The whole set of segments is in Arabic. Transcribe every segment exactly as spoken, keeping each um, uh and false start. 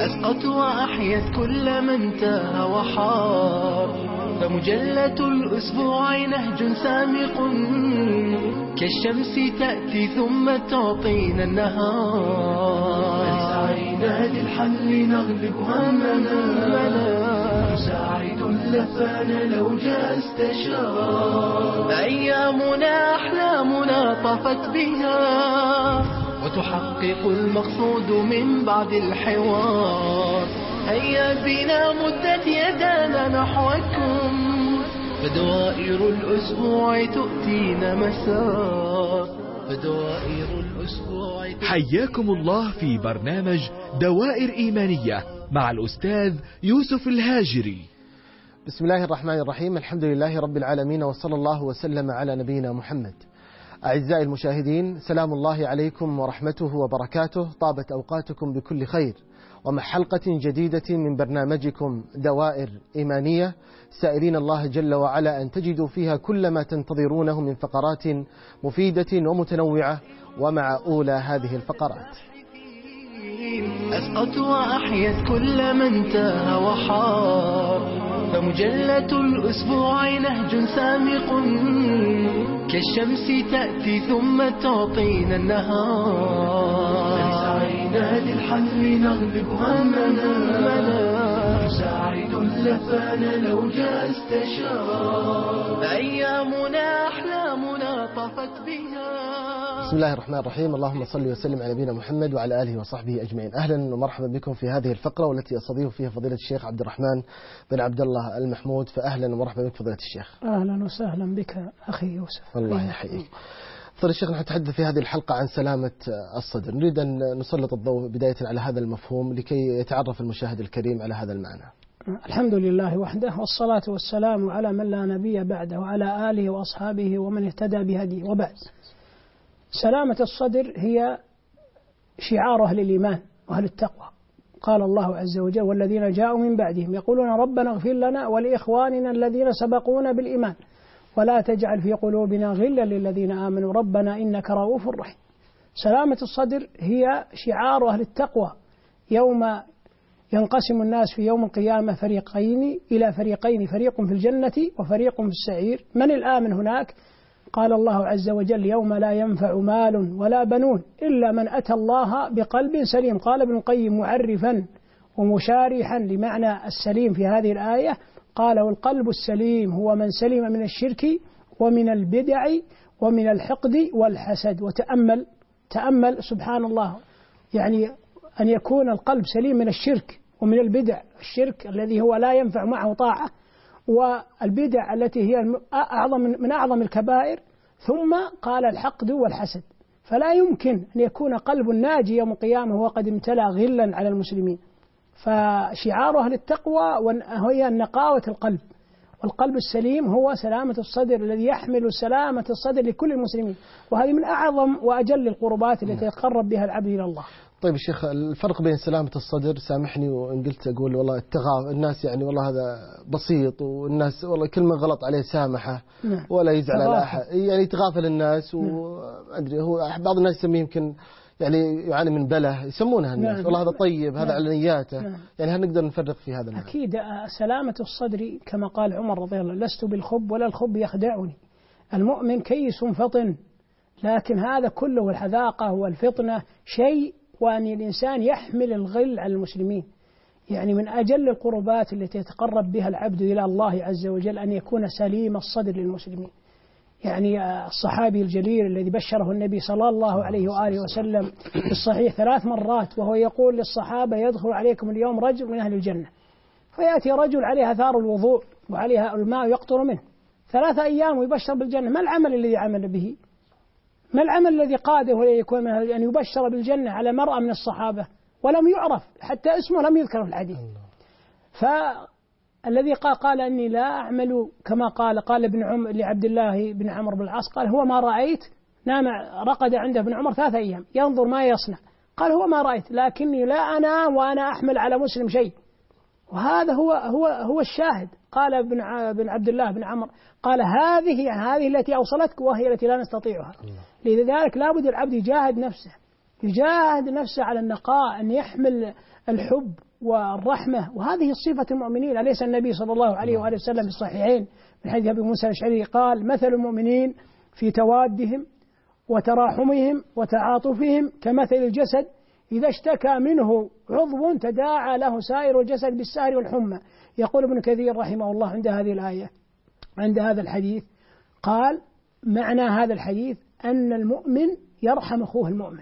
أسقط وأحيت كل من تاه وحار. فمجلة الأسبوع نهج سامق كالشمس تأتي ثم تعطينا النهار. فلسعينا للحل نغلب همنا، نساعد اللفان لو جاء استشار. أيامنا أحلامنا طفت بها وتحقق المقصود من بعد الحوار. هيا بنا مدت يدانا نحوكم، فدوائر الأسبوع تؤتينا مسار. فدوائر الأسبوع تؤتينا. حياكم الله في برنامج دوائر إيمانية مع الأستاذ يوسف الهاجري. بسم الله الرحمن الرحيم، الحمد لله رب العالمين، وصلى الله وسلم على نبينا محمد. أعزائي المشاهدين، سلام الله عليكم ورحمته وبركاته، طابت أوقاتكم بكل خير، ومع حلقة جديدة من برنامجكم دوائر إيمانية، سائلين الله جل وعلا أن تجدوا فيها كل ما تنتظرونه من فقرات مفيدة ومتنوعة. ومع أولى هذه الفقرات: أسقط وأحيت كل من تاه وحار. فمجلة الأسبوع نهج سامق كالشمس تأتي ثم تعطينا النهار. فلسعينا للحل نغلب همنا، نساعد اللفان لو جاء استشار. أيامنا أحلامنا طفت بها. بسم الله الرحمن الرحيم، اللهم صل وسلم على نبينا محمد وعلى آله وصحبه أجمعين. أهلا ومرحبا بكم في هذه الفقرة والتي أستضيف فيها فضيلة الشيخ عبد الرحمن بن عبد الله المحمود. فأهلا ومرحبا بك فضيلة الشيخ. أهلا وسهلا بك أخي يوسف. الله يحييك. فضيلة الشيخ، نحن نتحدث في هذه الحلقة عن سلامة الصدر. نريد أن نسلط الضوء بداية على هذا المفهوم لكي يتعرف المشاهد الكريم على هذا المعنى. الحمد لله وحده، والصلاة والسلام على من لا نبي بعده وعلى آله وأصحابه ومن اهتدى بهديه، وبعد. سلامة الصدر هي شعار أهل الإيمان وأهل التقوى. قال الله عز وجل: والذين جاءوا من بعدهم يقولون ربنا اغفر لنا ولإخواننا الذين سبقونا بالإيمان ولا تجعل في قلوبنا غلا للذين آمنوا ربنا إنك رؤوف رحيم. سلامة الصدر هي شعار أهل التقوى يوم ينقسم الناس في يوم القيامة فريقين إلى فريقين، فريق في الجنة وفريق في السعير. من الآمن هناك؟ قال الله عز وجل: يوم لا ينفع مال ولا بنون إلا من أتى الله بقلب سليم. قال ابن القيم معرفا ومشارحا لمعنى السليم في هذه الآية، قال: والقلب السليم هو من سلم من الشرك ومن البدع ومن الحقد والحسد. وتأمل تأمل سبحان الله، يعني أن يكون القلب سليم من الشرك ومن البدع، الشرك الذي هو لا ينفع معه طاعة، والبدع التي هي أعظم من أعظم الكبائر، ثم قال الحقد والحسد. فلا يمكن أن يكون قلب ناجي يوم القيامة وقد امتلأ غلا على المسلمين. فشعار أهل التقوى هي نقاوة القلب، والقلب السليم هو سلامة الصدر الذي يحمل سلامة الصدر لكل المسلمين، وهذه من أعظم وأجل القربات التي يتقرب بها العبد إلى الله. طيب الشيخ، الفرق بين سلامة الصدر، سامحني وإن قلت أقول والله التغاف، الناس يعني والله هذا بسيط، والناس والله كلمة غلط عليه سامحة ولا يزعل على أحد، يعني يتغافل الناس. وأدري هو بعض الناس يسميه يمكن يعني يعاني من بله، يسمونها الناس والله هذا طيب، هذا على نياته. يعني هل نقدر نفرق في هذا المعنى؟ أكيد. سلامة الصدر كما قال عمر رضي الله عنه: لست بالخب ولا الخب يخدعني. المؤمن كيس فطن، لكن هذا كله والحذاقة والفطنة شيء، وأن الإنسان يحمل الغل على المسلمين. يعني من أجل القربات التي يتقرب بها العبد إلى الله عز وجل أن يكون سليم الصدر للمسلمين. يعني الصحابي الجليل الذي بشره النبي صلى الله عليه وآله وسلم في الصحيح ثلاث مرات وهو يقول للصحابة: يدخل عليكم اليوم رجل من أهل الجنة. فيأتي رجل عليه آثار الوضوء وعليها الماء يقطر منه ثلاثة أيام ويبشر بالجنة. ما العمل الذي عمل به؟ ما العمل الذي قاده ليكون من أن يبشر بالجنة على مرأة من الصحابة ولم يعرف، حتى اسمه لم يذكر في الحديث. فالذي قال قال أني لا أعمل كما قال قال ابن عمر لعبد الله بن عمرو بن العاص، قال: هو ما رأيت. نام رقد عنده ابن عمر ثلاثة أيام ينظر ما يصنع. قال: هو ما رأيت، لكني لا أنام وأنا أحمل على مسلم شيء. وهذا هو هو هو الشاهد. قال ابن بن عبد الله بن عمرو، قال: هذه هذه التي أوصلتك وهي التي لا نستطيعها. لذلك لابد العبد يجاهد نفسه، يجاهد نفسه على النقاء، أن يحمل الحب والرحمة، وهذه صفة المؤمنين. أليس النبي صلى الله عليه وآله وسلم في الصحيحين من حديث أبي موسى الأشعري قال: مثل المؤمنين في توادهم وتراحمهم وتعاطفهم كمثل الجسد إذا اشتكى منه عضو تداعى له سائر الجسد بالسهر والحمى. يقول ابن كثير رحمه الله عند هذه الآية، عند هذا الحديث، قال: معنى هذا الحديث أن المؤمن يرحم أخوه المؤمن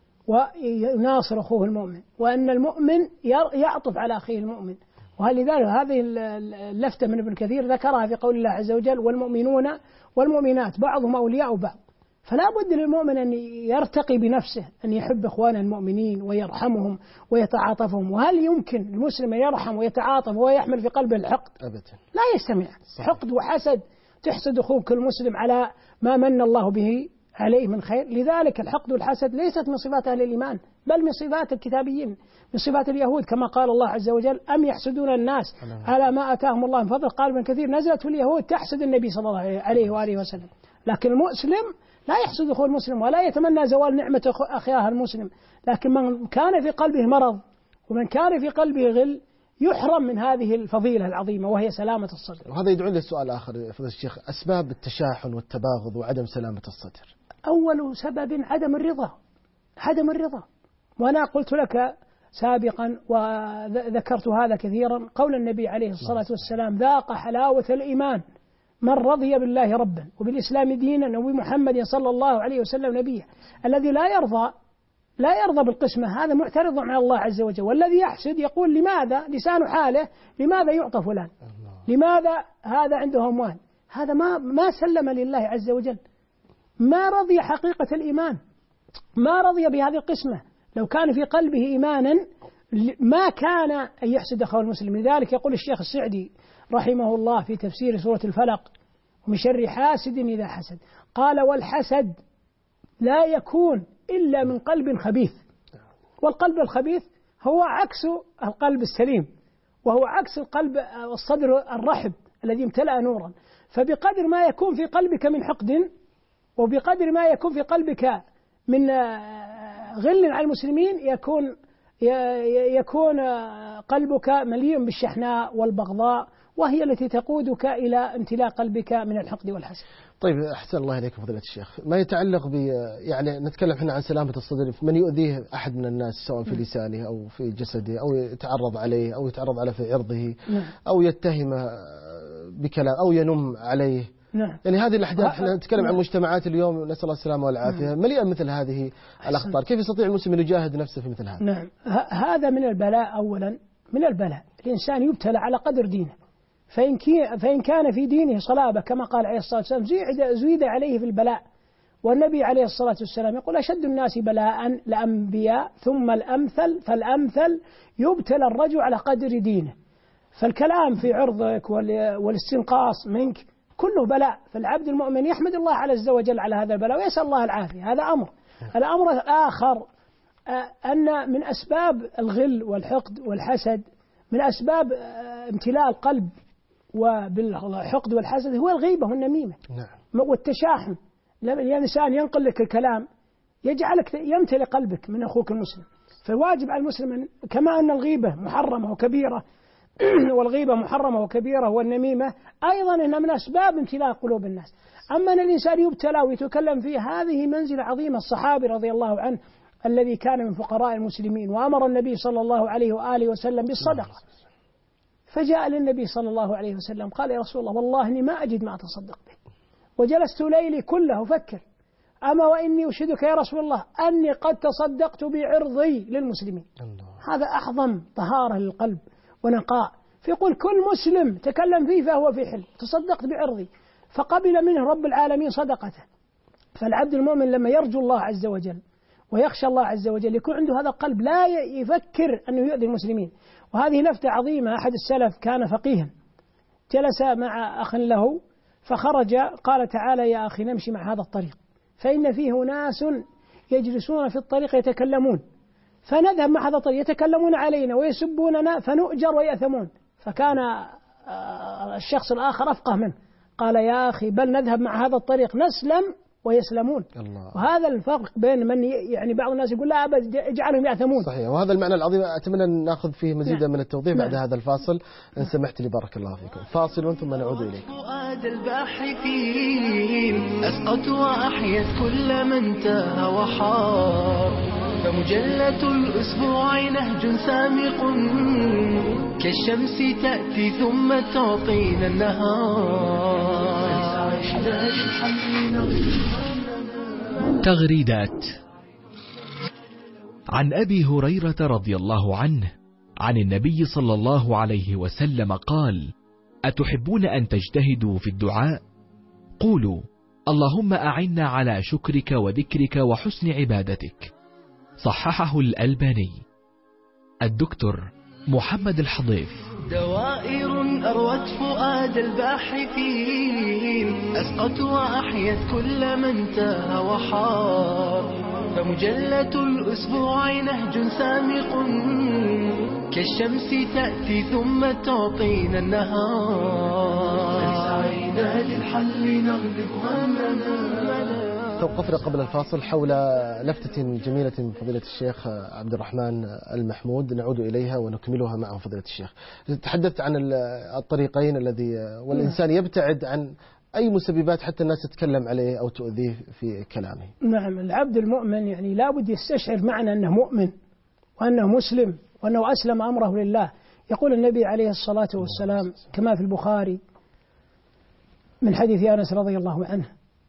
ويناصر أخوه المؤمن، وأن المؤمن يعطف على أخيه المؤمن. ولذلك هذه اللفتة من ابن كثير ذكرها في قول الله عز وجل: والمؤمنون والمؤمنات بعضهم أولياء بعض. فلا بد للمؤمن أن يرتقي بنفسه، أن يحب إخوانه المؤمنين ويرحمهم ويتعاطفهم. وهل يمكن المسلم أن يرحم ويتعاطف ويحمل في قلبه الحقد؟ أبدا لا يستمع. حقد وحسد، تحسد أخوك المسلم على ما من الله به عليه من خير. لذلك الحقد والحسد ليست من صفات أهل الإيمان، بل من صفات الكتابيين، من صفات اليهود، كما قال الله عز وجل: أم يحسدون الناس على ما آتاهم الله من فضل. قال ابن كثير: نزلت في اليهود تحسد النبي صلى الله عليه وآله وسلم. لكن المسلم لا يحسد أخوه المسلم ولا يتمنى زوال نعمة أخيه المسلم، لكن من كان في قلبه مرض ومن كان في قلبه غل يحرم من هذه الفضيلة العظيمة وهي سلامة الصدر. وهذا يدعو للسؤال آخر فضيلة الشيخ: أسباب التشاحن والتباغض وعدم سلامة الصدر. أول سبب عدم الرضا، عدم الرضا. وأنا قلت لك سابقا وذكرت هذا كثيرا، قول النبي عليه الصلاة والسلام: ذاق حلاوة الإيمان من رضي بالله ربا وبالإسلام دينا وبمحمد صلى الله عليه وسلم نبيا. الذي لا يرضى لا يرضى بالقسمة هذا معترض على الله عز وجل، والذي يحسد يقول: لماذا لسان حاله لماذا يعطى فلان، لماذا هذا عنده أموال، هذا ما ما سلم لله عز وجل، ما رضي حقيقة الإيمان، ما رضي بهذه القسمة. لو كان في قلبه إيمانا ما كان أن يحسد أخوه المسلم. لذلك يقول الشيخ السعدي رحمه الله في تفسير سورة الفلق: ومن شر حاسد إذا حسد، قال: والحسد لا يكون إلا من قلب خبيث. والقلب الخبيث هو عكس القلب السليم، وهو عكس القلب الصدر الرحب الذي امتلأ نورا. فبقدر ما يكون في قلبك من حقد، وبقدر ما يكون في قلبك من غل على المسلمين، يكون يكون قلبك مليء بالشحناء والبغضاء، وهي التي تقودك إلى امتلاء قلبك من الحقد والحسد. طيب أحسن الله إليك فضيلة الشيخ. ما يتعلق ب يعني نتكلم احنا عن سلامة الصدر، من يؤذيه أحد من الناس سواء في لسانه أو في جسده، أو يتعرض عليه أو يتعرض على في عرضه، أو يتهمه بكلام أو ينم عليه. نعم. يعني هذه الأحداث احنا نتكلم عن مجتمعات اليوم نسأل الله السلامة والعافية مليئة مثل هذه الأخطار. كيف يستطيع المسلم أن يجاهد نفسه في مثل هذا؟ نعم. هذا من البلاء. أولا من البلاء الإنسان يبتلى على قدر دينه، فإن, فإن كان في دينه صلابة كما قال عليه الصلاة والسلام زيد عليه في البلاء. والنبي عليه الصلاة والسلام يقول: أشد الناس بلاء الأنبياء ثم الأمثل فالأمثل، يبتلى الرجل على قدر دينه. فالكلام في عرضك والاستنقاص منك كله بلاء. فالعبد المؤمن يحمد الله عز وجل على هذا البلاء ويسأل الله العافية. هذا أمر. الأمر الآخر أن من أسباب الغل والحقد والحسد، من أسباب امتلاء القلب وبالحقد والحسد هو الغيبة والنميمة. نعم. والتشاحن. لما الإنسان ينقل لك الكلام يجعلك يمتلئ قلبك من أخوك المسلم. فواجب على المسلم كما أن الغيبة محرمة وكبيرة والغيبة محرمة وكبيرة والنميمة أيضا إنها من أسباب امتلاء قلوب الناس. أما أن الإنسان يبتلى ويتكلم فيه هذه منزلة عظيمة. الصحابي رضي الله عنه الذي كان من فقراء المسلمين وأمر النبي صلى الله عليه وآله وسلم بالصدقة، فجاء للنبي صلى الله عليه وسلم قال: يا رسول الله والله إني ما أجد ما أتصدق به، وجلست ليلي كله أفكر، أما وإني أشهدك يا رسول الله أني قد تصدقت بعرضي للمسلمين. الله. هذا أعظم طهارة للقلب ونقاء. فيقول كل مسلم تكلم فيه فهو في حل، تصدقت بعرضي، فقبل منه رب العالمين صدقته. فالعبد المؤمن لما يرجو الله عز وجل ويخشى الله عز وجل يكون عنده هذا القلب لا يفكر أنه يؤذي المسلمين. وهذه لفتة عظيمة. أحد السلف كان فقيها جلس مع أخ له فخرج قال: تعالى يا أخي نمشي مع هذا الطريق فإن فيه ناس يجلسون في الطريق يتكلمون، فنذهب مع هذا الطريق يتكلمون علينا ويسبوننا فنؤجر ويأثمون. فكان الشخص الآخر أفقه منه قال: يا أخي بل نذهب مع هذا الطريق نسلم ويسلمون. الله. وهذا الفرق بين من يعني بعض الناس يقول لا أبد اجعلهم يأثمون. صحيح. وهذا المعنى العظيم أتمنى أن نأخذ فيه مزيدا نعم. من التوضيح بعد نعم. هذا الفاصل إن سمحت لي. بارك الله فيكم. فاصل ثم نعود إليكم. فؤاد الباحثين أسقط وأحيت كل من تاه وحار، فمجلة الأسبوع نهج سامق كالشمس تأتي ثم تعطينا النهار. تغريدات. عن أبي هريرة رضي الله عنه عن النبي صلى الله عليه وسلم قال: أتحبون أن تجتهدوا في الدعاء؟ قولوا: اللهم أعنا على شكرك وذكرك وحسن عبادتك. صححه الألباني. الدكتور محمد الحضيف. دوائر أروت فؤاد الباحثين أسقط وأحيت كل من تاه وحار، فمجلة الأسبوع نهج سامق كالشمس تأتي ثم تعطينا النهار. سعينا للحل نغلب همنا. توقفنا قبل الفاصل حول لفتة جميلة من فضيلة الشيخ عبد الرحمن المحمود، نعود إليها ونكملها مع فضيلة الشيخ. تحدثت عن الطريقين الذي والإنسان يبتعد عن أي مسببات حتى الناس تتكلم عليه أو تؤذيه في كلامه. نعم. العبد المؤمن يعني لابد يستشعر معنى أنه مؤمن وأنه مسلم وأنه أسلم أمره لله. يقول النبي عليه الصلاة والسلام كما في البخاري من حديث أنس رضي الله عنه: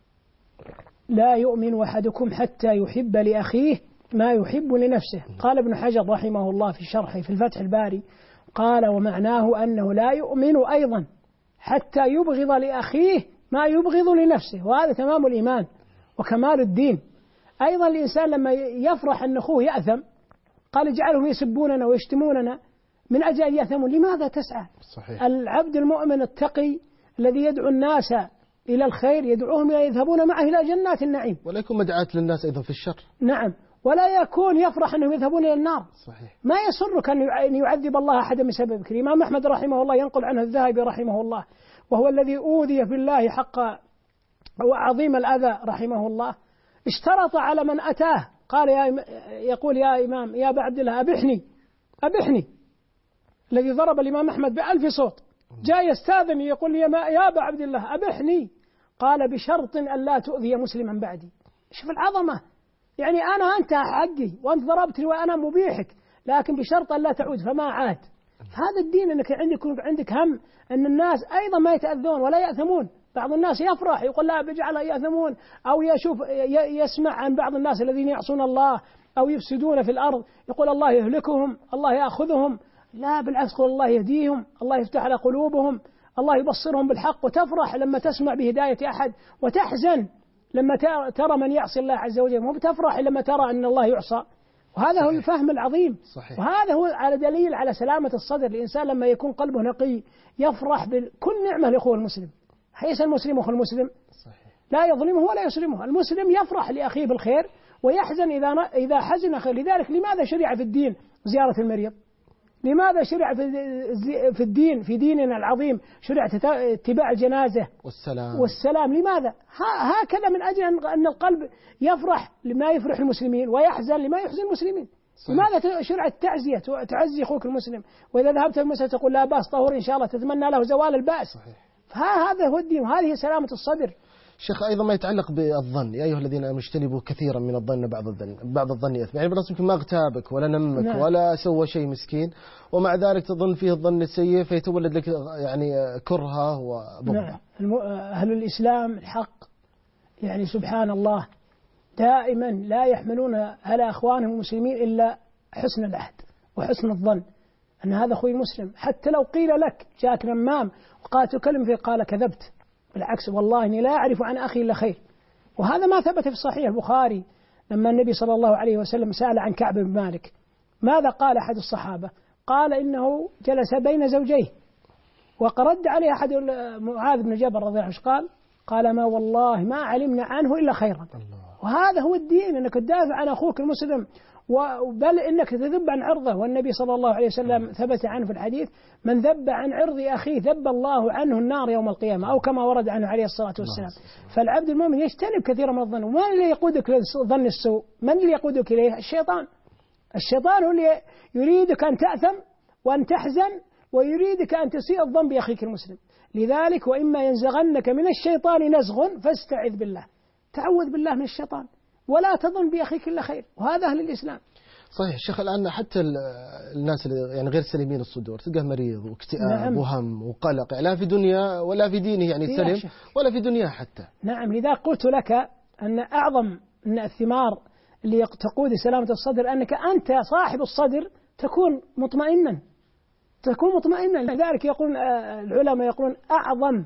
لا يؤمن أحدكم حتى يحب لأخيه ما يحب لنفسه. قال ابن حجر رحمه الله في شرحه في الفتح الباري قال: ومعناه أنه لا يؤمن أيضا حتى يبغض لأخيه ما يبغض لنفسه، وهذا تمام الإيمان وكمال الدين. أيضا الإنسان لما يفرح أن أخوه يأثم قال: اجعلهم يسبوننا ويشتموننا من أجل أن يأثموا، لماذا تسعى؟ صحيح. العبد المؤمن التقي الذي يدعو الناس إلى الخير يدعوهم إلى يذهبون معه إلى جنات النعيم، ولا يكون مدعاة للناس أيضا في الشر. نعم. ولا يكون يفرح أنهم يذهبون إلى النار. صحيح. ما يسرك أن يعذب الله أحدا بسببك. الإمام أحمد رحمه الله ينقل عنه الذهبي رحمه الله، وهو الذي أوذي في الله حق وعظيم الأذى رحمه الله، اشترط على من أتاه قال يا يقول: يا إمام يا أبا عبد الله أبحني أبحني. الذي ضرب الإمام أحمد بألف صوت جاء يستاذن يقول: يا أبا عبد الله أبحني. قال: بشرط أن لا تؤذي مسلما بعدي. شوف العظمة، يعني أنا أنت حقي وأنت ضربتني وأنا مبيحك، لكن بشرط أن لا تعود. فما عاد. هذا الدين أنك عندك عندك هم أن الناس أيضا ما يتأذون ولا يأثمون. بعض الناس يفرح يقول لا بجعل يأثمون، أو يشوف يسمع عن بعض الناس الذين يعصون الله أو يفسدون في الأرض يقول الله يهلكهم الله يأخذهم. لا، بالعكس، قل الله يهديهم، الله يفتح على قلوبهم، الله يبصرهم بالحق. وتفرح لما تسمع بهداية أحد، وتحزن لما ترى من يعصي الله عز وجل، مو بتفرح لما ترى أن الله يعصى. وهذا صحيح. هو الفهم العظيم. صحيح. وهذا هو على دليل على سلامة الصدر. الإنسان لما يكون قلبه نقي يفرح بكل نعمة لأخوه المسلم. حيث المسلم أخو المسلم صحيح. لا يظلمه ولا يسلمه. المسلم يفرح لأخيه بالخير ويحزن إذا إذا حزن أخيه. لذلك لماذا شرع في الدين زيارة المريض؟ لماذا شرع في الدين في ديننا العظيم شرع اتباع الجنازة والسلام والسلام؟ لماذا؟ هكذا من أجل أن القلب يفرح لما يفرح المسلمين ويحزن لما يحزن المسلمين. صحيح. لماذا شرع التعزية؟ تعزي أخوك المسلم، وإذا ذهبت المسجد تقول لا بأس طهور إن شاء الله، تتمنى له زوال البأس. صحيح. فهذا هو الدين وهذه سلامة الصدر. شيخ، أيضا ما يتعلق بالظن: يا أيها الذين آمنوا اجتنبوا كثيرا من الظن بعض الظن بعض الظن إثم. يعني بالنسبة يمكن ما اغتابك ولا نمك نعم. ولا سوى شيء مسكين، ومع ذلك تظن فيه الظن السيء فيتولد لك يعني كرهه وبغضه. نعم. أهل الإسلام الحق يعني سبحان الله دائما لا يحملون على أخوانهم المسلمين إلا حسن العهد وحسن الظن أن هذا أخوي مسلم. حتى لو قيل لك جاءك نمام وقالت كلمة فيه قال كذبت، بالعكس والله إني لا أعرف عن أخي إلا خير. وهذا ما ثبت في صحيح البخاري لما النبي صلى الله عليه وسلم سأل عن كعب بن مالك ماذا قال أحد الصحابة؟ قال إنه جلس بين زوجيه، وقرد عليه أحد معاذ بن جبل رضي الله عنه قال قال ما والله ما علمنا عنه إلا خيرا. الله. وهذا هو الدين، أنك تدافع عن أخوك المسلم بل إنك تذب عن عرضه، والنبي صلى الله عليه وسلم ثبت عنه في الحديث: من ذب عن عرض أخيه ذب الله عنه النار يوم القيامة، أو كما ورد عنه عليه الصلاة والسلام. فالعبد المؤمن يجتنب كثيرا من الظن. ومن اللي يقودك لظن السوء؟ من اللي يقودك إليه؟ الشيطان. الشيطان هو اللي يريدك أن تأثم وأن تحزن ويريدك أن تسيء الظن بأخيك المسلم. لذلك وإما ينزغنك من الشيطان نزغ فاستعذ بالله، تعوذ بالله من الشيطان، ولا تظن بأخيك إلا خير، وهذا أهل الإسلام. صحيح شيخ. الآن حتى الناس اللي يعني غير سليمين الصدور تلقاه مريض واكتئاب نعم. وهم وقلق، لا في دنيا ولا في دينه يعني سلم، ولا في دنيا حتى. نعم. لذا قلت لك أن أعظم من الثمار اللي تقود سلامة الصدر أنك أنت صاحب الصدر تكون مطمئنا، تكون مطمئنا. لذلك يقول العلماء يقولون أعظم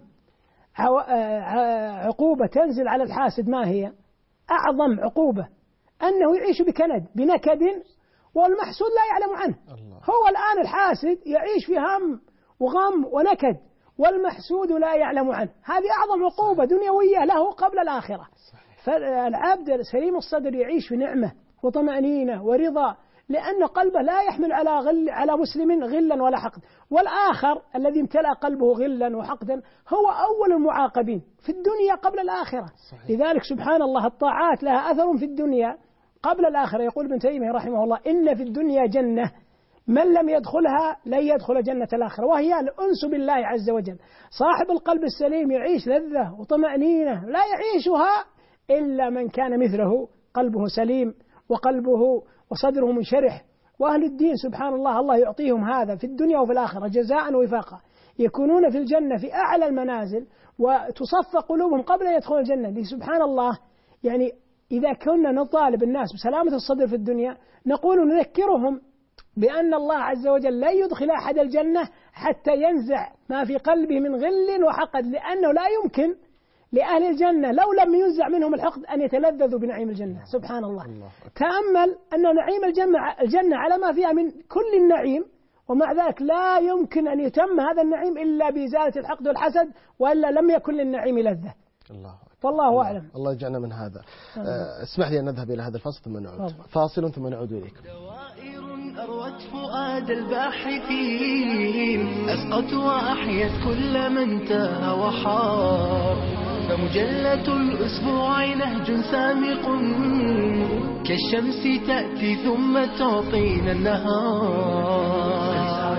عقوبة تنزل على الحاسد ما هي؟ أعظم عقوبة أنه يعيش بكند بنكد والمحسود لا يعلم عنه. الله. هو الآن الحاسد يعيش في هم وغم ونكد والمحسود لا يعلم عنه، هذه أعظم عقوبة دنيوية له قبل الآخرة. فالعبد سليم الصدر يعيش في نعمة وطمأنينة ورضا، لأن قلبه لا يحمل على غل على مسلم غلا ولا حقد. والآخر الذي امتلأ قلبه غلا وحقدا هو أول المعاقبين في الدنيا قبل الآخرة. صحيح. لذلك سبحان الله الطاعات لها أثر في الدنيا قبل الآخرة. يقول ابن تيمية رحمه الله: إن في الدنيا جنة من لم يدخلها لن يدخل جنة الآخرة، وهي الأنس بالله عز وجل. صاحب القلب السليم يعيش لذة وطمأنينة لا يعيشها إلا من كان مثله قلبه سليم وقلبه وصدره منشرح. وأهل الدين سبحان الله الله يعطيهم هذا في الدنيا وفي الآخرة جزاء وفاقا، يكونون في الجنة في أعلى المنازل وتصفى قلوبهم قبل أن يدخلوا الجنة. سبحان الله. يعني إذا كنا نطالب الناس بسلامة الصدر في الدنيا نقول نذكرهم بأن الله عز وجل لا يدخل أحد الجنة حتى ينزع ما في قلبه من غل وحقد، لأنه لا يمكن لأهل الجنة لو لم ينزع منهم الحقد أن يتلذذوا بنعيم الجنة. سبحان الله. الله. تأمل أن نعيم الجنة, الجنة على ما فيها من كل النعيم، ومع ذلك لا يمكن أن يتم هذا النعيم إلا بإزالة الحقد والحسد، وإلا لم يكن للنعيم لذة. الله. والله الله أعلم. الله يجعلنا من هذا. أه اسمح لي أن نذهب إلى هذا الفصل ثم نعود. الله. فاصل ثم نعود إليكم. أروت فؤاد الباحثين، أسقط وأحيت كل من تاه وحار، فمجلة الأسبوع نهج سامق كالشمس تأتي ثم تعطينا النهار.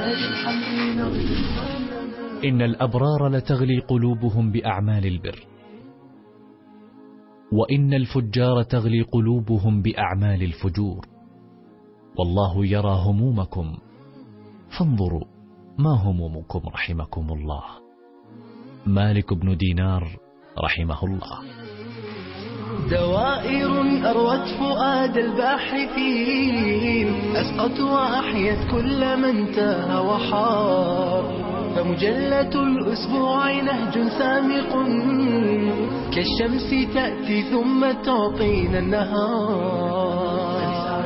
إن الأبرار لتغلي قلوبهم بأعمال البر، وإن الفجار تغلي قلوبهم بأعمال الفجور، والله يرى همومكم فانظروا ما همومكم رحمكم الله. مالك بن دينار رحمه الله. دوائر أروت فؤاد الباحثين، أسقط وأحيت كل من تاه وحار، فمجلة الأسبوع نهج سامق كالشمس تأتي ثم تعطينا النهار.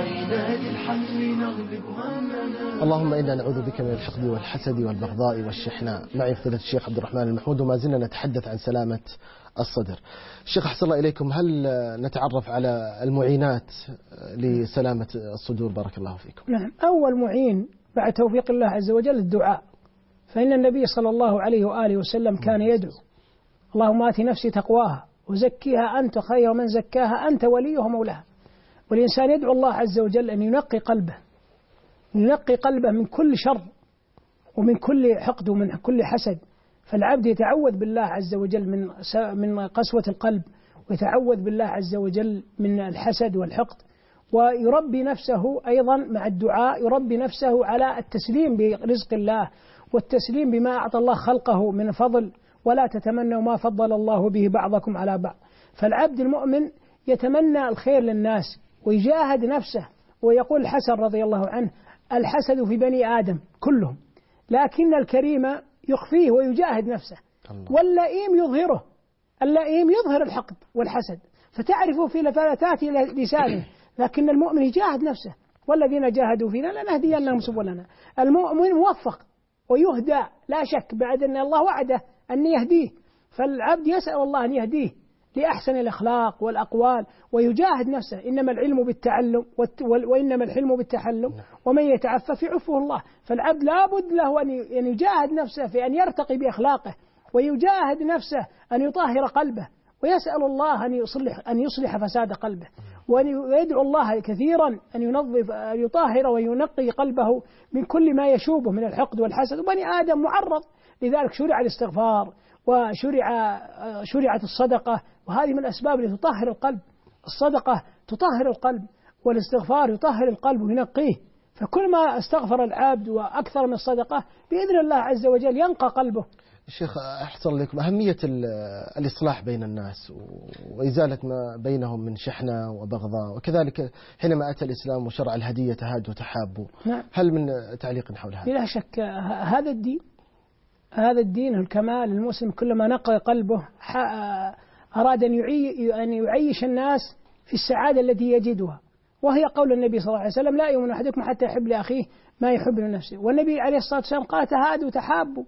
اللهم إنا نعوذ بك من الحقد والحسد والبغضاء والشحناء. معي فضيلة الشيخ عبد الرحمن المحمود، وما زلنا نتحدث عن سلامة الصدر. الشيخ أحسن الله إليكم، هل نتعرف على المعينات لسلامة الصدور؟ بارك الله فيكم. نعم. أول معين بعد توفيق الله عز وجل الدعاء، فإن النبي صلى الله عليه وآله وسلم كان يدعو: اللهم آت نفسي تقواها وزكيها أنت خير من زكاها أنت وليها ومولاها. والإنسان يدعو الله عز وجل أن ينقي قلبه، ينقي قلبه من كل شر ومن كل حقد ومن كل حسد. فالعبد يتعوذ بالله عز وجل من من قسوة القلب، ويتعوذ بالله عز وجل من الحسد والحقد، ويربي نفسه أيضا مع الدعاء، يربي نفسه على التسليم برزق الله والتسليم بما أعطى الله خلقه من فضل، ولا تتمنوا ما فضل الله به بعضكم على بعض. فالعبد المؤمن يتمنى الخير للناس ويجاهد نفسه. ويقول الحسن رضي الله عنه: الحسد في بني آدم كلهم، لكن الكريم يخفيه ويجاهد نفسه، واللئيم يظهره. اللئيم يظهر الحقد والحسد فتعرف في لفتات لسانه، لكن المؤمن يجاهد نفسه. والذين جاهدوا فينا لنهدينهم سبلنا. المؤمن موفق ويهدى لا شك، بعد أن الله وعده أن يهديه. فالعبد يسأل الله أن يهديه لأحسن الأخلاق والأقوال ويجاهد نفسه. إنما العلم بالتعلم وإنما الحلم بالتحلم ومن يتعفف يعفه الله. فالعبد لا بد له أن يجاهد نفسه في أن يرتقي بأخلاقه، ويجاهد نفسه أن يطهر قلبه، ويسأل الله أن يصلح أن يصلح فساد قلبه، ويدعو الله كثيرا أن ينظف أن يطهر وينقي قلبه من كل ما يشوبه من الحقد والحسد. وبني آدم معرض، لذلك شرع الاستغفار وشرع شرعت الصدقة، وهذه من الأسباب التي تطهر القلب. الصدقة تطهر القلب، والاستغفار يطهر القلب وينقيه. فكل ما استغفر العبد وأكثر من الصدقة بإذن الله عز وجل ينقى قلبه. الشيخ أحسن لكم، أهمية الإصلاح بين الناس وإزالة ما بينهم من شحنة وبغضاء، وكذلك حينما أتى الإسلام وشرع الهدية تهادوا وتحابوا. نعم. هل من تعليق حول هذا؟ بلا شك هذا الدين هذا الدين الكمال. المسلم كلما نقى قلبه أراد أن يعيش الناس في السعادة التي يجدها، وهي قول النبي صلى الله عليه وسلم: لا يؤمن أحدكم حتى يحب لأخيه ما يحب لنفسه. والنبي عليه الصلاة والسلام قال: تهادوا تحابوا.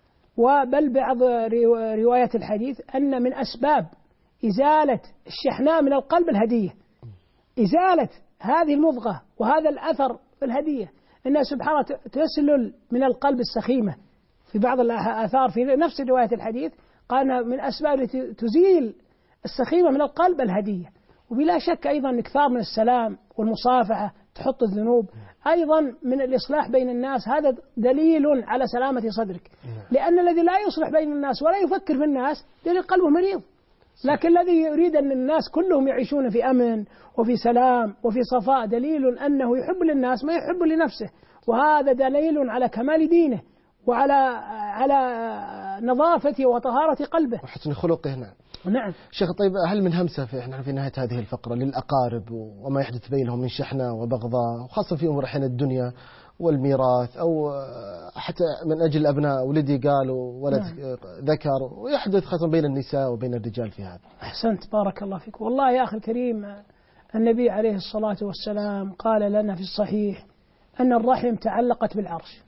وبل بعض روايات الحديث أن من أسباب إزالة الشحناء من القلب الهدية، إزالة هذه المضغة وهذا الأثر في الهدية. إنها سبحانه تسلل من القلب السخيمة. في بعض الآثار في نفس رواية الحديث قال من أسباب التي تزيل السخيمة من القلب الهدية. وبلا شك أيضا إكثار من السلام والمصافحة تحط الذنوب. أيضا من الإصلاح بين الناس، هذا دليل على سلامة صدرك، لأن الذي لا يصلح بين الناس ولا يفكر في الناس دليل قلبه مريض. لكن الذي يريد أن الناس كلهم يعيشون في أمن وفي سلام وفي صفاء دليل أنه يحب للناس ما يحب لنفسه، وهذا دليل على كمال دينه وعلى على نظافة وطهارة قلبه وحسن خلقه. نعم. نعم. شيخ، طيب هل من همسة في احنا في نهاية هذه الفقرة للأقارب وما يحدث بينهم من شحنة وبغضاء، وخاصة في أمور أحيانا الدنيا والميراث، أو حتى من أجل الأبناء ولدي قالوا ولد نعم. ذكر، ويحدث خاصة بين النساء وبين الرجال في هذا؟ أحسنت، بارك الله فيك. والله يا أخي الكريم، النبي عليه الصلاة والسلام قال لنا في الصحيح أن الرحم تعلقت بالعرش،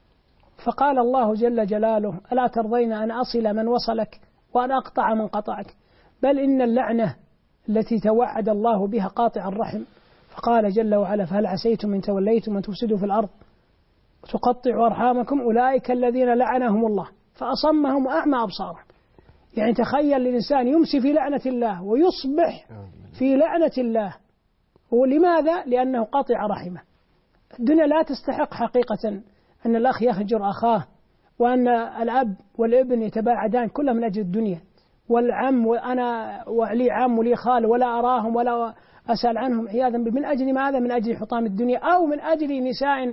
فقال الله جل جلاله: ألا ترضين أن أصل من وصلك وأن أقطع من قطعك؟ بل إن اللعنة التي توعد الله بها قاطع الرحم. فقال جل وعلا: فهل عسيتم إن توليتم أن تفسدوا في الأرض وتقطعوا أرحامكم أولئك الذين لعنهم الله فأصمهم وأعمى أبصارهم. يعني تخيل الإنسان يمسي في لعنة الله ويصبح في لعنة الله، ولماذا؟ لأنه قاطع رحمه. الدنيا لا تستحق حقيقة أن الأخ يهجر أخاه، وأن الأب والابن يتباعدان كلها من أجل الدنيا، والعم وأنا ولي عم ولي خال ولا أراهم ولا أسأل عنهم عياذا بالله. من أجل ماذا؟ من أجل حطام الدنيا، أو من أجل نساء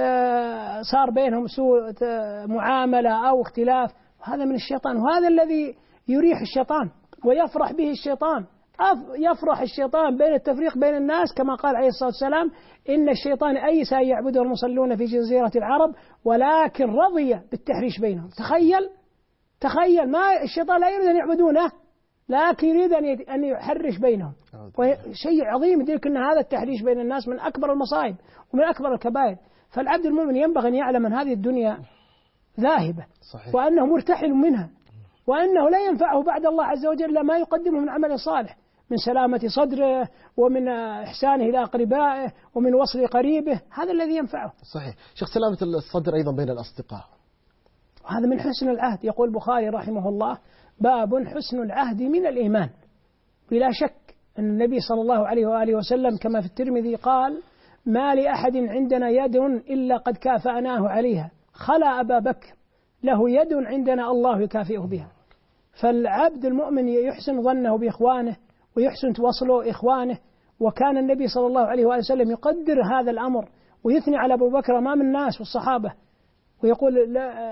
صار بينهم سوء معاملة أو اختلاف. هذا من الشيطان، وهذا الذي يريح الشيطان ويفرح به الشيطان. يفرح الشيطان بين التفريق بين الناس، كما قال عليه الصلاة والسلام: إن الشيطان أيس أن يعبده المصلون في جزيرة العرب ولكن رضي بالتحريش بينهم. تخيل تخيل ما الشيطان لا يريد أن يعبدونه، لكن يريد أن يحرش بينهم. شيء عظيم يدرك أن هذا التحريش بين الناس من أكبر المصائب ومن أكبر الكبائر. فالعبد المؤمن ينبغي أن يعلم أن هذه الدنيا ذاهبة، صحيح. وأنه مرتحل منها، وأنه لا ينفعه بعد الله عز وجل ما يقدمه من عمل صالح، من سلامة صدره ومن إحسانه إلى أقربائه ومن وصل قريبه. هذا الذي ينفعه. صحيح. شيخ، سلامة الصدر أيضا بين الأصدقاء، هذا من حسن العهد. يقول البخاري رحمه الله: باب حسن العهد من الإيمان. بلا شك أن النبي صلى الله عليه وآله وسلم كما في الترمذي قال: ما لأحد عندنا يد إلا قد كافأناه عليها خلا أبا بكر له يد عندنا الله يكافئه بها. فالعبد المؤمن يحسن ظنه بإخوانه ويحسن توصله إخوانه. وكان النبي صلى الله عليه وآله وسلم يقدر هذا الأمر ويثني على أبو بكر أمام الناس والصحابة، ويقول: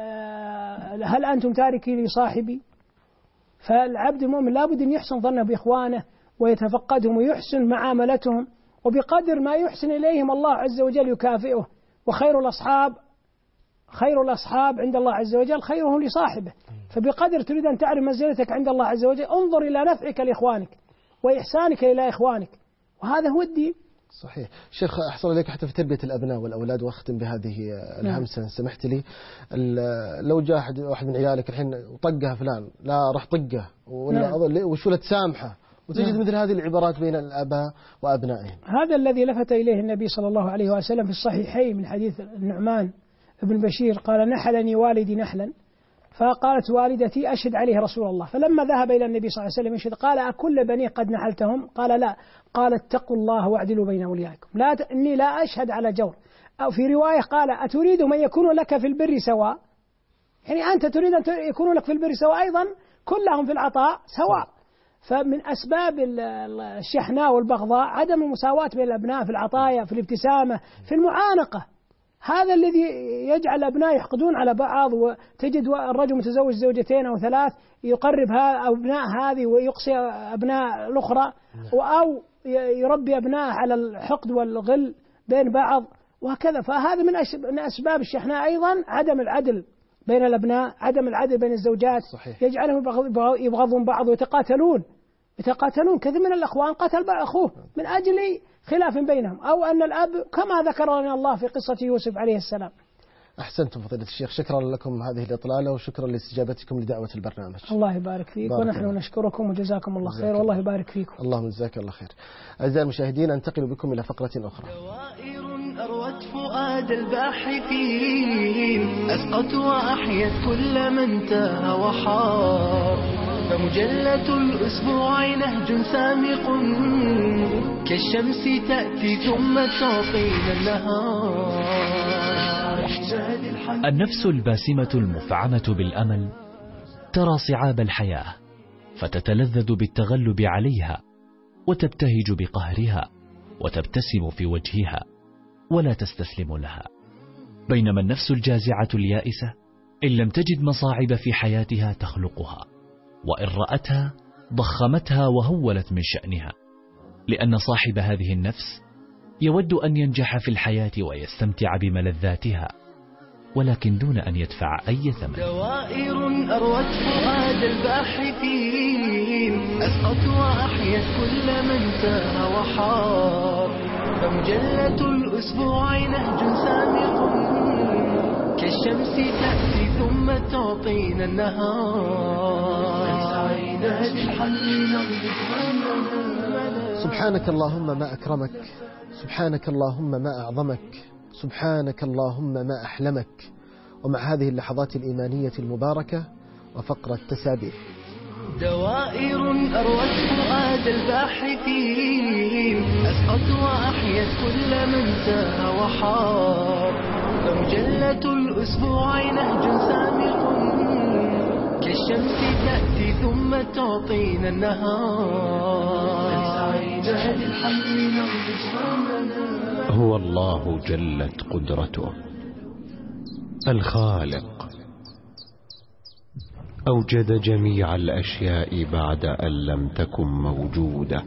هل أنتم تاركي لي صاحبي؟ فالعبد المؤمن لابد أن يحسن ظنه بإخوانه ويتفقدهم ويحسن معاملتهم، وبقدر ما يحسن إليهم الله عز وجل يكافئه. وخير الأصحاب خير الأصحاب عند الله عز وجل خيرهم لصاحبه. فبقدر تريد أن تعرف منزلتك عند الله عز وجل انظر إلى نفعك لإخوانك وإحسانك إلى إخوانك، وهذا هو الدين. صحيح. شيخ أحسن إليك حتى في تربية الأبناء والأولاد، وأختم بهذه الهمسة إن سمحت لي. لو جاء أحد واحد من عيالك الحين وطقها فلان، لا راح طقه ولا وشو لا تسامحه، وتجد نعم. مثل هذه العبارات بين الآباء وأبنائهم. هذا الذي لفت إليه النبي صلى الله عليه وسلم في الصحيحين من حديث النعمان بن بشير قال: نحلني والدي نحلا، فقالت والدتي: أشهد عليه رسول الله. فلما ذهب إلى النبي صلى الله عليه وسلم يشهد قال: أكل بني قد نحلتهم؟ قال: لا. قال: اتقوا الله واعدلوا بين أوليائكم، لا ت... إني لا أشهد على جور. أو في رواية قال: أتريد من يكون لك في البر سواء؟ يعني أنت تريد أن يكونوا لك في البر سواء، أيضا كلهم في العطاء سواء. فمن أسباب الشحناء والبغضاء عدم المساواة بين الأبناء في العطايا، في الابتسامة، في المعانقة. هذا الذي يجعل الأبناء يحقدون على بعض، وتجد الرجل متزوج زوجتين أو ثلاث يقرب أبناء هذه ويقصي أبناء الأخرى، أو يربي أبناء على الحقد والغل بين بعض وهكذا. فهذا من أسباب الشحناء أيضا عدم العدل بين الأبناء، عدم العدل بين الزوجات. صحيح. يجعلهم يبغضون بعض ويتقاتلون يتقاتلون كثير من الأخوان قتل أخوه من أجل خلاف بينهم، أو أن الأب كما ذكر لنا الله في قصة يوسف عليه السلام. أحسنتم فضيلة الشيخ، شكرا لكم هذه الإطلالة، وشكرا لاستجابتكم لدعوة البرنامج. الله يبارك فيك، ونحن الله. نشكركم وجزاكم الله خير، والله يبارك فيكم. اللهم جزاك الله خير. أعزائي المشاهدين، أنتقل بكم إلى فقرة أخرى. دوائر أروت فؤاد الباحثين، أسقط وأحيت كل من تاه وحار، فمجلة الأسبوع نهج سامق كالشمس تأتي ثم تعطينا النهار. النفس الباسمة المفعمة بالأمل ترى صعاب الحياة فتتلذذ بالتغلب عليها، وتبتهج بقهرها، وتبتسم في وجهها ولا تستسلم لها. بينما النفس الجازعة اليائسة إن لم تجد مصاعب في حياتها تخلقها، وإن رأتها ضخمتها وهولت من شأنها، لأن صاحب هذه النفس يود أن ينجح في الحياة ويستمتع بملذاتها، ولكن دون أن يدفع أي ثمن. دوائر أروت فؤاد الباحثين، أسقط وأحيت كل من تاه وحار، فمجلة الأسبوع نهج سامق كالشمس تأتي ثم تعطينا النهار. سبحانك اللهم ما أكرمك، سبحانك اللهم ما أعظمك، سبحانك اللهم ما أحلمك. ومع هذه اللحظات الإيمانية المباركة وفقرة تسابيح. دوائر أروت فؤاد الباحثين، أسقط وأحيت كل من تاه وحار، فمجلة الأسبوع نهج سامق كالشمس تأتي ثم تعطينا النهار. هو الله جلت قدرته الخالق، أوجد جميع الأشياء بعد أن لم تكن موجودة،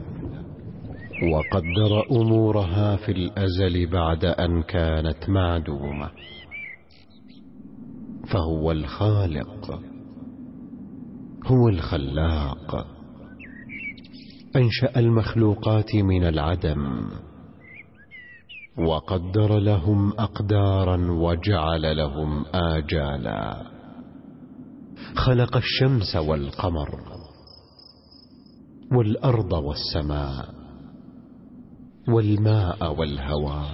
وقدر أمورها في الأزل بعد أن كانت معدومة. فهو الخالق، هو الخلاق، أنشأ المخلوقات من العدم، وقدر لهم أقدارا وجعل لهم آجالا. خلق الشمس والقمر والأرض والسماء والماء والهواء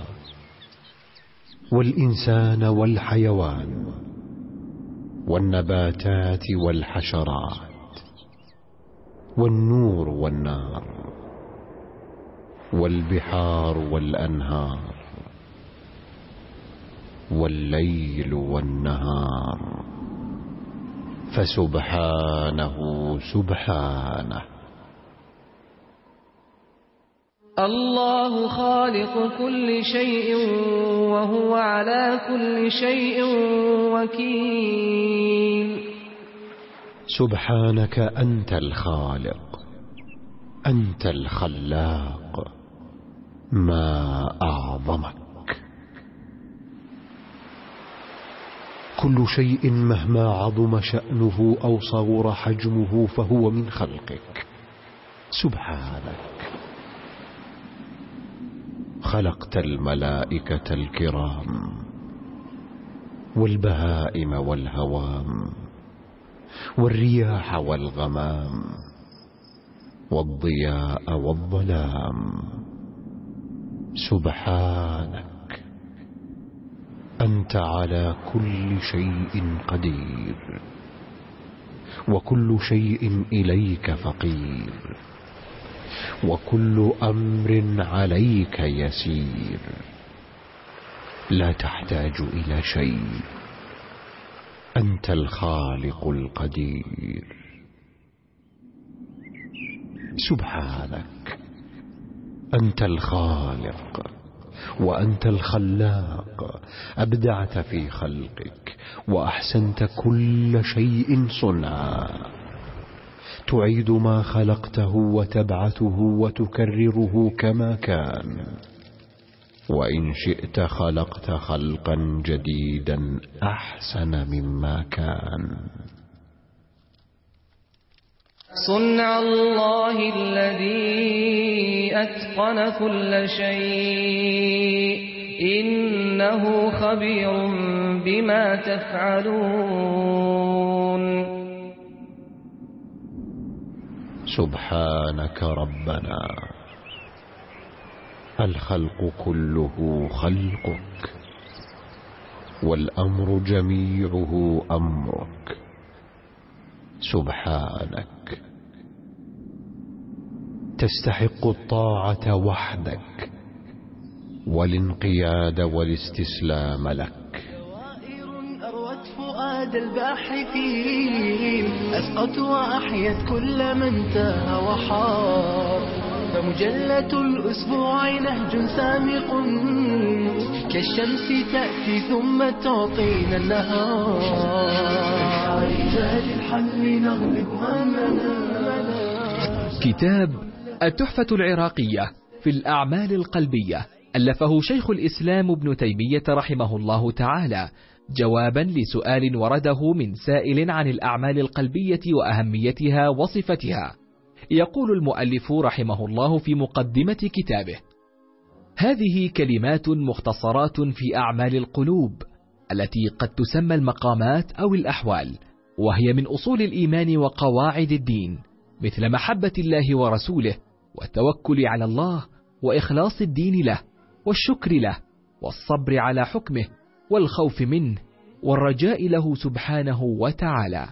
والإنسان والحيوان والنباتات والحشرات والنور والنار والبحار والأنهار والليل والنهار. فسبحانه سبحانه. الله خالق كل شيء وهو على كل شيء وكيل. سبحانك أنت الخالق، أنت الخلاق، ما أعظمك. كل شيء مهما عظم شأنه أو صغر حجمه فهو من خلقك. سبحانك. خلقت الملائكة الكرام والبهائم والهوام والرياح والغمام والضياء والظلام. سبحانك أنت على كل شيء قدير، وكل شيء إليك فقير، وكل أمر عليك يسير. لا تحتاج إلى شيء، أنت الخالق القدير. سبحانك أنت الخالق وأنت الخلاق، أبدعت في خلقك وأحسنت كل شيء صنعا. تعيد ما خلقته وتبعثه وتكرره كما كان، وإن شئت خلقت خلقا جديدا أحسن مما كان. صنع الله الذي أتقن كل شيء، إنه خبير بما تفعلون. سبحانك ربنا، الخلق كله خلقك، والأمر جميعه أمرك. سبحانك تستحق الطاعة وحدك والانقياد والاستسلام لك. دوائر أروت فؤاد الباحثين، أسقط وأحيت كل من تاه وحار. فمجلة الأسبوع نهج سامق، كالشمس تأتي ثم تعطينا النهار. رجال الحل نغلب همنا. كتاب التحفة العراقية في الأعمال القلبية ألفه شيخ الإسلام ابن تيمية رحمه الله تعالى، جوابا لسؤال ورده من سائل عن الأعمال القلبية وأهميتها وصفتها. يقول المؤلف رحمه الله في مقدمة كتابه: هذه كلمات مختصرات في أعمال القلوب التي قد تسمى المقامات أو الأحوال، وهي من أصول الإيمان وقواعد الدين، مثل محبة الله ورسوله، والتوكل على الله، وإخلاص الدين له، والشكر له، والصبر على حكمه، والخوف منه، والرجاء له سبحانه وتعالى.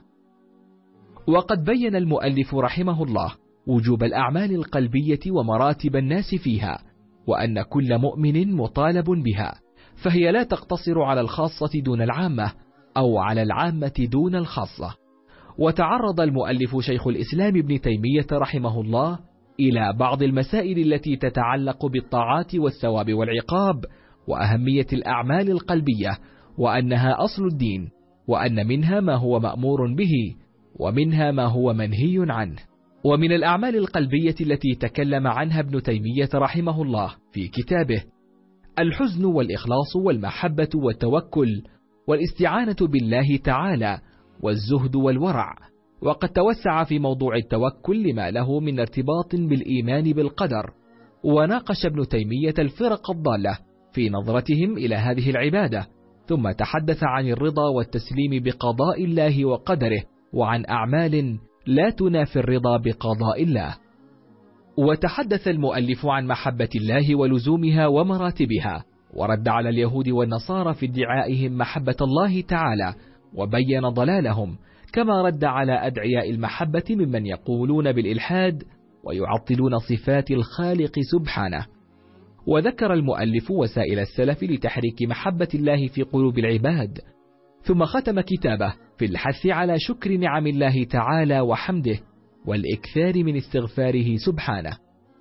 وقد بين المؤلف رحمه الله وجوب الأعمال القلبية ومراتب الناس فيها، وأن كل مؤمن مطالب بها، فهي لا تقتصر على الخاصة دون العامة، أو على العامة دون الخاصة. وتعرض المؤلف شيخ الإسلام ابن تيمية رحمه الله إلى بعض المسائل التي تتعلق بالطاعات والثواب والعقاب، وأهمية الأعمال القلبية، وأنها أصل الدين، وأن منها ما هو مأمور به، ومنها ما هو منهي عنه. ومن الأعمال القلبية التي تكلم عنها ابن تيمية رحمه الله في كتابه الحزن والإخلاص والمحبة والتوكل والاستعانة بالله تعالى والزهد والورع. وقد توسع في موضوع التوكل لما له من ارتباط بالإيمان بالقدر، وناقش ابن تيمية الفرق الضالة في نظرتهم إلى هذه العبادة، ثم تحدث عن الرضا والتسليم بقضاء الله وقدره، وعن أعمال لا تنافي الرضا بقضاء الله. وتحدث المؤلف عن محبة الله ولزومها ومراتبها، ورد على اليهود والنصارى في ادعائهم محبة الله تعالى، وبين ضلالهم، كما رد على أدعياء المحبة ممن يقولون بالإلحاد ويعطلون صفات الخالق سبحانه. وذكر المؤلف وسائل السلف لتحريك محبة الله في قلوب العباد، ثم ختم كتابه في الحث على شكر نعم الله تعالى وحمده، والإكثار من استغفاره سبحانه.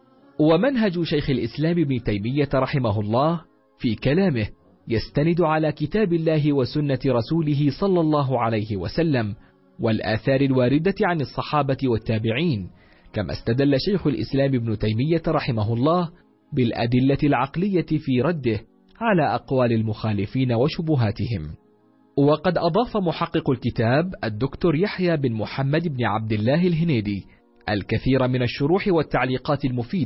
ومنهج شيخ الإسلام ابن تيمية رحمه الله في كلامه يستند على كتاب الله وسنة رسوله صلى الله عليه وسلم، والآثار الواردة عن الصحابة والتابعين، كما استدل شيخ الإسلام ابن تيمية رحمه الله بالأدلة العقلية في رده على أقوال المخالفين وشبهاتهم. وقد أضاف محقق الكتاب الدكتور يحيى بن محمد بن عبد الله الهنيدي الكثير من الشروح والتعليقات المفيدة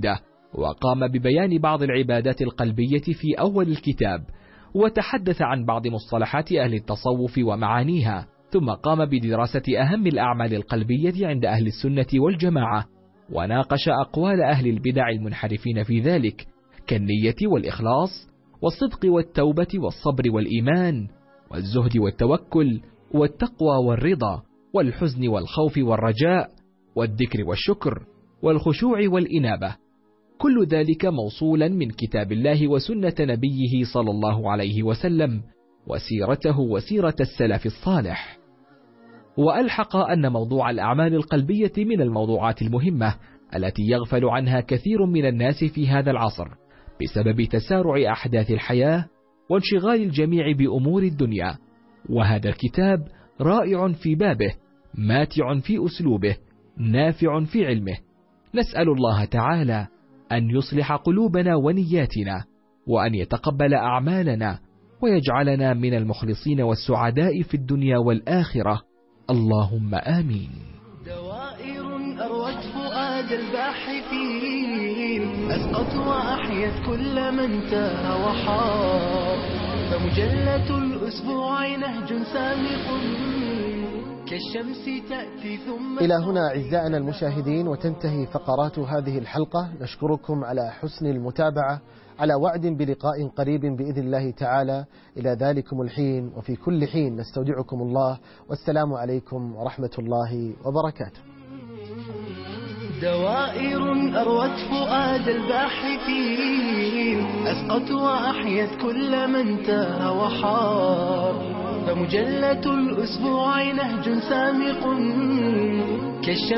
وقام ببيان بعض العبادات القلبية في أول الكتاب، وتحدث عن بعض مصطلحات أهل التصوف ومعانيها، ثم قام بدراسة أهم الأعمال القلبية عند أهل السنة والجماعة، وناقش أقوال أهل البدع المنحرفين في ذلك، كالنية والإخلاص والصدق والتوبة والصبر والإيمان والزهد والتوكل والتقوى والرضا والحزن والخوف والرجاء والذكر والشكر والخشوع والإنابة، كل ذلك موصولا من كتاب الله وسنة نبيه صلى الله عليه وسلم وسيرته وسيرة السلف الصالح. وألحق أن موضوع الأعمال القلبية من الموضوعات المهمة التي يغفل عنها كثير من الناس في هذا العصر بسبب تسارع أحداث الحياة وانشغال الجميع بأمور الدنيا، وهذا الكتاب رائع في بابه، ماتع في أسلوبه، نافع في علمه. نسأل الله تعالى أن يصلح قلوبنا ونياتنا، وأن يتقبل أعمالنا، ويجعلنا من المخلصين والسعداء في الدنيا والآخرة، اللهم آمين. دوائر أروت فؤاد الباحثين، أسقط وأحيت كل من تاه وحار، فمجلة الأسبوع نهج سامق كالشمس تأتي ثم. إلى هنا أعزائنا المشاهدين وتنتهي فقرات هذه الحلقة، نشكركم على حسن المتابعة، على وعد بلقاء قريب بإذن الله تعالى. إلى ذلكم الحين وفي كل حين نستودعكم الله، والسلام عليكم ورحمة الله وبركاته. دوائر أروت فؤاد الباحثين، أسقط وأحيت كل من تاه وحار، فمجلة الأسبوع نهج سامق كالشمس